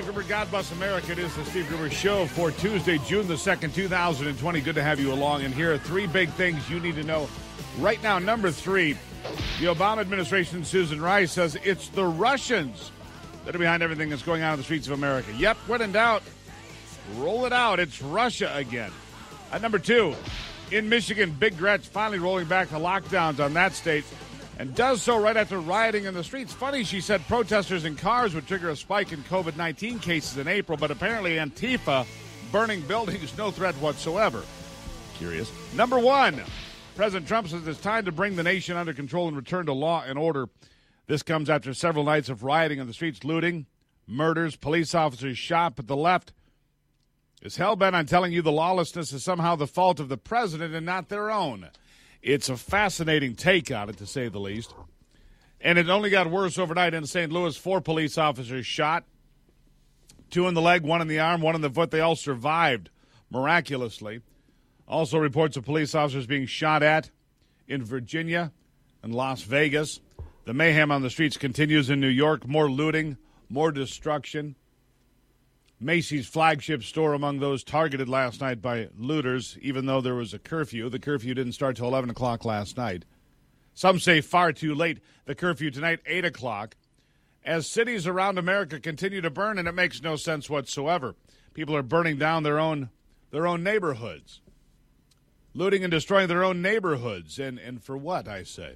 Gruber, God Bless America. It is the Steve Gruber Show for Tuesday, June the 2nd, 2020. Good to have you along. And here are three big things you need to know right now. Number three, the Obama administration, Susan Rice, says it's the Russians that are behind everything that's going on in the streets of America. Yep, when in doubt, roll it out. It's Russia again. At number two, in Michigan, Big Gretch finally rolling back the lockdowns on that state, and does so right after rioting in the streets. Funny, she said protesters in cars would trigger a spike in COVID-19 cases in April, but apparently Antifa burning buildings, no threat whatsoever. Curious. Number one, President Trump says it's time to bring the nation under control and return to law and order. This comes after several nights of rioting in the streets, looting, murders, police officers shot, but the left is hell-bent on telling you the lawlessness is somehow the fault of the president and not their own. It's a fascinating take on it, to say the least. And it only got worse overnight in St. Louis. 4 police officers shot, 2 in the leg, 1 in the arm, 1 in the foot. They all survived miraculously. Also reports of police officers being shot at in Virginia and Las Vegas. The mayhem on the streets continues in New York. More looting, more destruction. Macy's flagship store among those targeted last night by looters, even though there was a curfew. The curfew didn't start till 11 o'clock last night. Some say far too late. The curfew tonight, 8 o'clock. As cities around America continue to burn, and it makes no sense whatsoever. People are burning down their own neighborhoods. Looting and destroying their own neighborhoods. And for what, I say?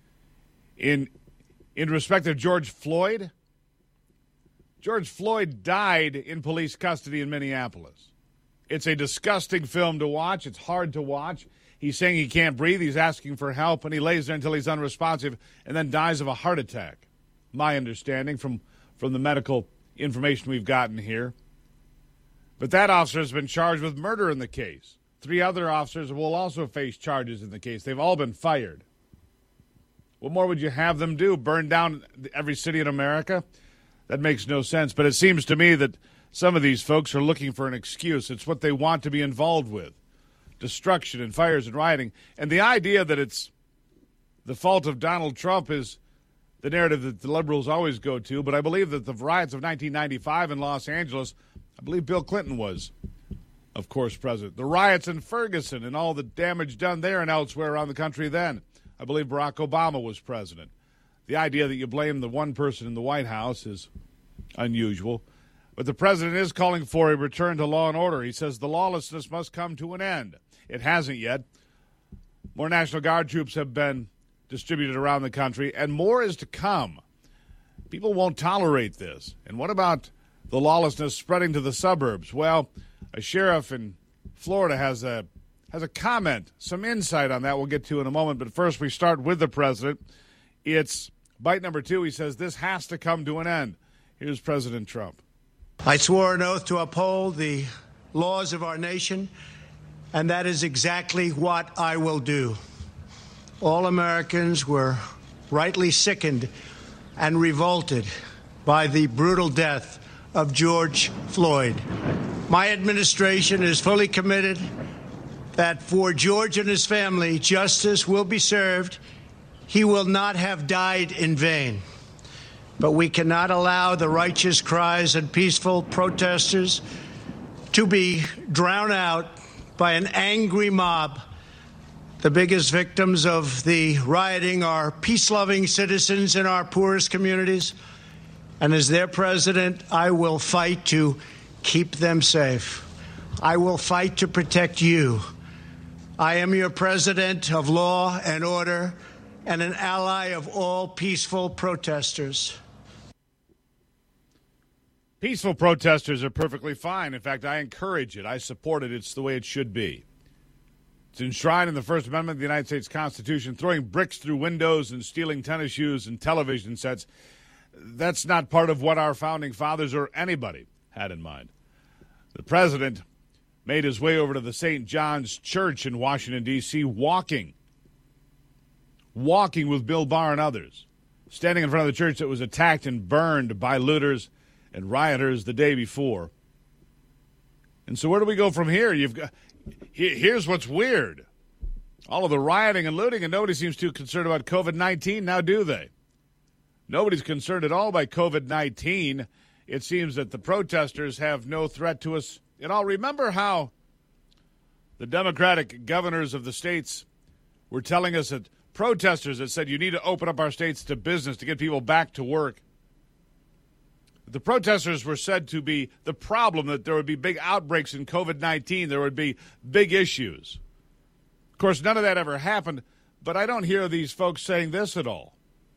In respect of George Floyd, George Floyd died in police custody in Minneapolis. It's a disgusting film to watch. It's hard to watch. He's saying he can't breathe. He's asking for help, and he lays there until he's unresponsive and then dies of a heart attack. My understanding from the medical information we've gotten here. But that officer has been charged with murder in the case. 3 other officers will also face charges in the case. They've all been fired. What more would you have them do? Burn down every city in America? That makes no sense, but it seems to me that some of these folks are looking for an excuse. It's what they want to be involved with. Destruction and fires and rioting. And the idea that it's the fault of Donald Trump is the narrative that the liberals always go to, but I believe that the riots of 1995 in Los Angeles, I believe Bill Clinton was, of course, president. The riots in Ferguson and all the damage done there and elsewhere around the country then, I believe Barack Obama was president. The idea that you blame the one person in the White House is unusual. But the president is calling for a return to law and order. He says the lawlessness must come to an end. It hasn't yet. More National Guard troops have been distributed around the country, and more is to come. People won't tolerate this. And what about the lawlessness spreading to the suburbs? Well, a sheriff in Florida has a comment, some insight on that we'll get to in a moment. But first, we start with the president. It's bite number 2. He says this has to come to an end. Here's President Trump. I swore an oath to uphold the laws of our nation, and that is exactly what I will do. All Americans were rightly sickened and revolted by the brutal death of George Floyd. My administration is fully committed that for George and his family, justice will be served. He will not have died in vain. But we cannot allow the righteous cries and peaceful protesters to be drowned out by an angry mob. The biggest victims of the rioting are peace-loving citizens in our poorest communities. And as their president, I will fight to keep them safe. I will fight to protect you. I am your president of law and order and an ally of all peaceful protesters. Peaceful protesters are perfectly fine. In fact, I encourage it. I support it. It's the way it should be. It's enshrined in the First Amendment of the United States Constitution. Throwing bricks through windows and stealing tennis shoes and television sets, that's not part of what our founding fathers or anybody had in mind. The president made his way over to the St. John's Church in Washington, D.C., walking with Bill Barr and others, standing in front of the church that was attacked and burned by looters and rioters the day before. And so where do we go from here? Here's what's weird. All of the rioting and looting, and nobody seems too concerned about COVID-19, now do they? Nobody's concerned at all by COVID-19. it seems that the protesters have no threat to us at all. Remember how the Democratic governors of the states were telling us that protesters that said you need to open up our states to business to get people back to work. The protesters were said to be the problem, that there would be big outbreaks in COVID-19. There would be big issues. Of course, none of that ever happened, but I don't hear these folks saying this at all.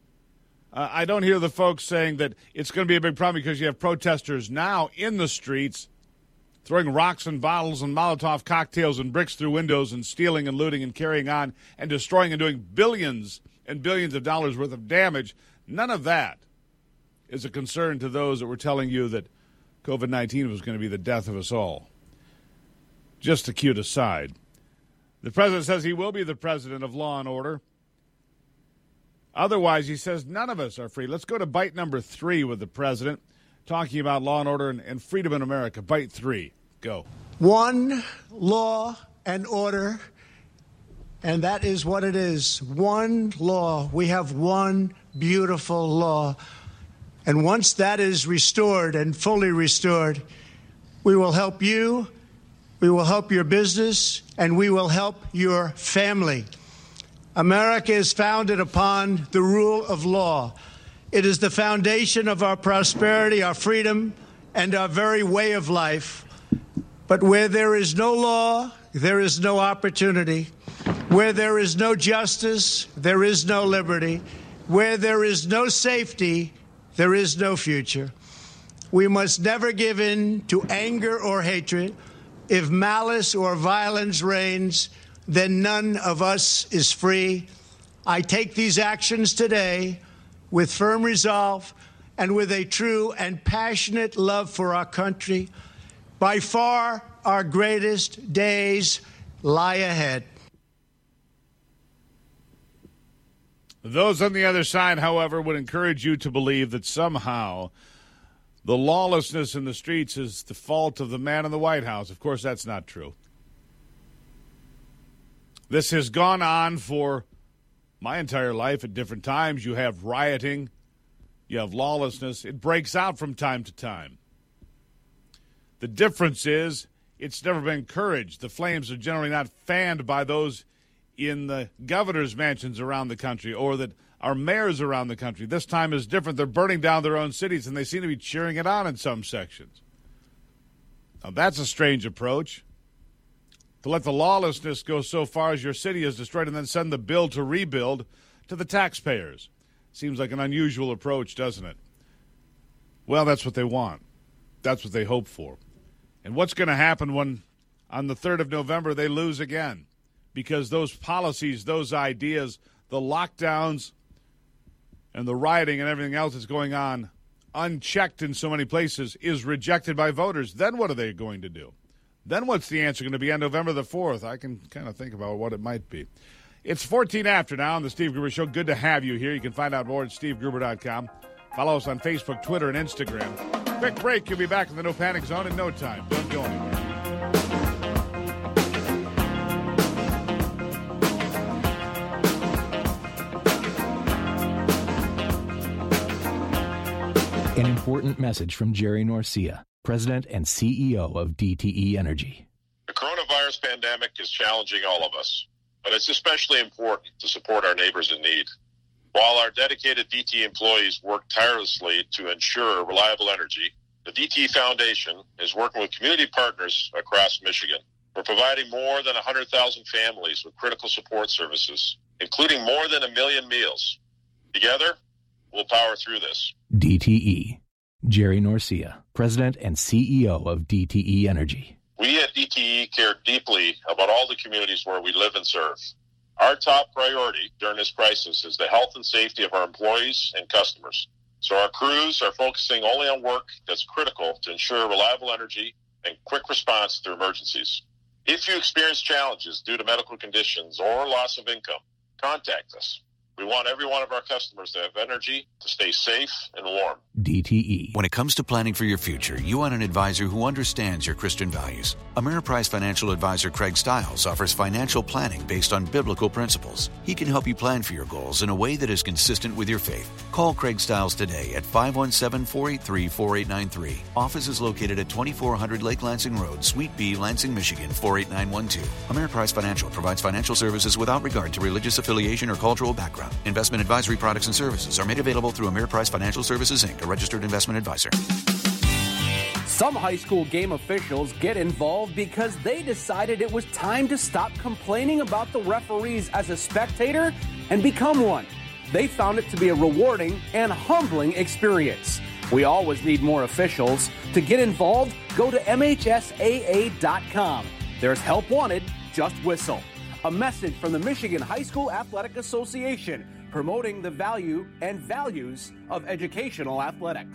I don't hear the folks saying that it's going to be a big problem because you have protesters now in the streets throwing rocks and bottles and Molotov cocktails and bricks through windows and stealing and looting and carrying on and destroying and doing billions and billions of dollars worth of damage. None of that is a concern to those that were telling you that COVID-19 was going to be the death of us all. Just a cute aside. The president says he will be the president of law and order. Otherwise, he says none of us are free. Let's go to bite number 3 with the president, talking about law and order and freedom in America. Bite 3. Go. One law and order, and that is what it is. One law. We have one beautiful law. And once that is restored and fully restored, we will help you, we will help your business, and we will help your family. America is founded upon the rule of law. It is the foundation of our prosperity, our freedom, and our very way of life. But where there is no law, there is no opportunity. Where there is no justice, there is no liberty. Where there is no safety, there is no future. We must never give in to anger or hatred. If malice or violence reigns, then none of us is free. I take these actions today with firm resolve and with a true and passionate love for our country. By far, our greatest days lie ahead. Those on the other side, however, would encourage you to believe that somehow the lawlessness in the streets is the fault of the man in the White House. Of course, that's not true. This has gone on for my entire life at different times. You have rioting. You have lawlessness. It breaks out from time to time. The difference is it's never been encouraged. The flames are generally not fanned by those in the governor's mansions around the country or that are mayors around the country. This time is different. They're burning down their own cities, and they seem to be cheering it on in some sections. Now, that's a strange approach. To let the lawlessness go so far as your city is destroyed and then send the bill to rebuild to the taxpayers. Seems like an unusual approach, doesn't it? Well, that's what they want. That's what they hope for. And what's going to happen when on the 3rd of November they lose again? Because those policies, those ideas, the lockdowns and the rioting and everything else that's going on unchecked in so many places is rejected by voters. Then what are they going to do? Then what's the answer going to be on November the 4th? I can kind of think about what it might be. It's 14 after now on the Steve Gruber Show. Good to have you here. You can find out more at stevegruber.com. Follow us on Facebook, Twitter, and Instagram. Quick break. You'll be back in the No Panic Zone in no time. Don't go anywhere. An important message from Jerry Norcia, President and CEO of DTE Energy. The coronavirus pandemic is challenging all of us, but it's especially important to support our neighbors in need. While our dedicated DTE employees work tirelessly to ensure reliable energy, the DTE Foundation is working with community partners across Michigan. We're providing more than 100,000 families with critical support services, including more than 1 million meals. Together, we'll power through this. DTE. Jerry Norcia, President and CEO of DTE Energy. We at DTE care deeply about all the communities where we live and serve. Our top priority during this crisis is the health and safety of our employees and customers. So our crews are focusing only on work that's critical to ensure reliable energy and quick response to emergencies. If you experience challenges due to medical conditions or loss of income, contact us. We want every one of our customers to have energy, to stay safe and warm. DTE. When it comes to planning for your future, you want an advisor who understands your Christian values. Ameriprise financial advisor Craig Stiles offers financial planning based on biblical principles. He can help you plan for your goals in a way that is consistent with your faith. Call Craig Stiles today at 517-483-4893. Office is located at 2400 Lake Lansing Road, Suite B, Lansing, Michigan, 48912. Ameriprise Financial provides financial services without regard to religious affiliation or cultural background. Investment advisory products and services are made available through Ameriprise Financial Services, Inc., a registered investment advisor. Some high school game officials get involved because they decided it was time to stop complaining about the referees as a spectator and become one. They found it to be a rewarding and humbling experience. We always need more officials. To get involved, go to MHSAA.com. There's help wanted, just whistle. A message from the Michigan High School Athletic Association, promoting the value and values of educational athletics.